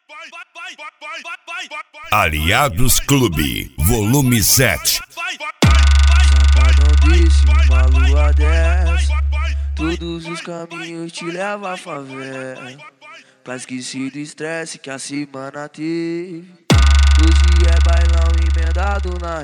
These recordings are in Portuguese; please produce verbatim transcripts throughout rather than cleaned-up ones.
Aliados Clube, volume sete. Safadão desse, uma lua dessa, todos os caminhos te levam à favela, pra esquecer do estresse que a semana teve. Hoje é bailão emendado na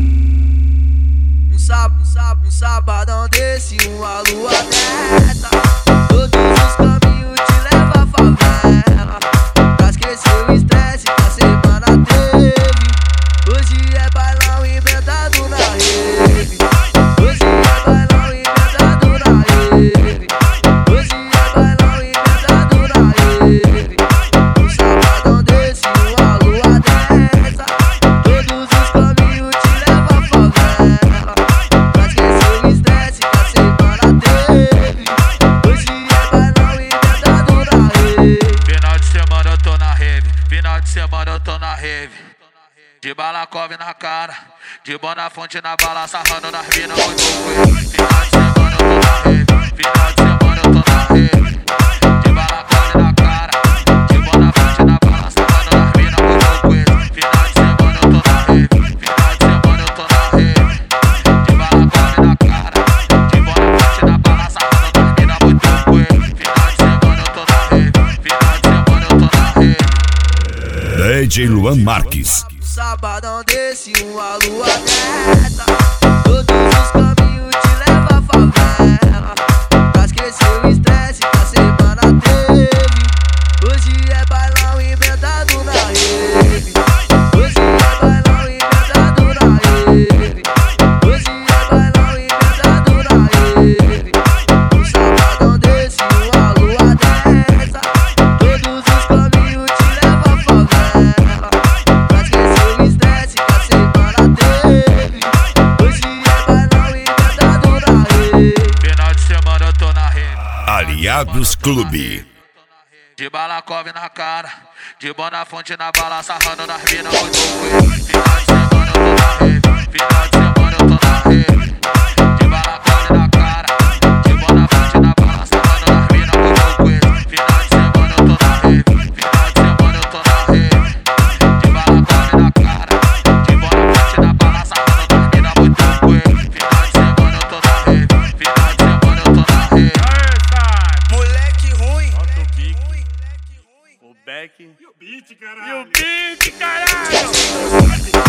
rede. Um sábado, um sábado, um sabadão desse, uma lua dessa, todos os caminhos te levam à favela, pra esquecer o estresse que a semana teve. Hoje é bailão emendado na rede. Hoje é bailão emendado na rede. Hoje é bailão emendado na rede. Um sabadão desse, uma lua dessa, todos os caminhos te levam à favela, pra esquecer o estresse que a semana teve. Hoje é bailão emendado na rede. Final de semana eu tô na rave, final de semana eu tô na rave. De balacove na cara, de Bonafonte na bala, sarrando nas minas muito coelho. Final de semana eu tô na rave, final de semana eu tô na rave. De balacove na cara, de Bonafonte na bala, sarrando nas minas muito coelho. Final de semana eu tô na rave, final de semana eu tô na rave. De balacove na cara, de Bonafonte na bala, sarrando nas minas muito coelho. Final de semana eu tô na rave, final de semana eu tô na rave. D J Luan Marques. Sabadão desse, uma lua dessa, todos os caminhos te levam à favela, pra esquecer o estresse que a semana teve. Hoje é bailão emendado na rede. Hoje é bailão emendado na rede. Hoje é bailão emendado na rede. Um sabadão desse, uma lua dessa, todos os caminhos te levam à favela, pra esquecer o estresse que a semana teve. Hoje é bailão emendado na rede. Final de semana eu tô na rede. Aliados Clube. De balacove na cara, de Bonafonte na bala, sarrando nas minas muito coelho. Final de semana eu tô na rede, final de semana eu tô na rede. De balacove na cara, de Bonafonte na bala, sarrando nas minas muito coelho. Final de semana eu tô na rede, final de semana eu tô na rede. De balacove na cara, de Bonafonte na bala, sarrando nas minas muito coelho. Final de semana eu tô na rede, final de semana eu tô na rede. Moleque ruim, O Beck E o beat, caralho. e o Beat, caralho!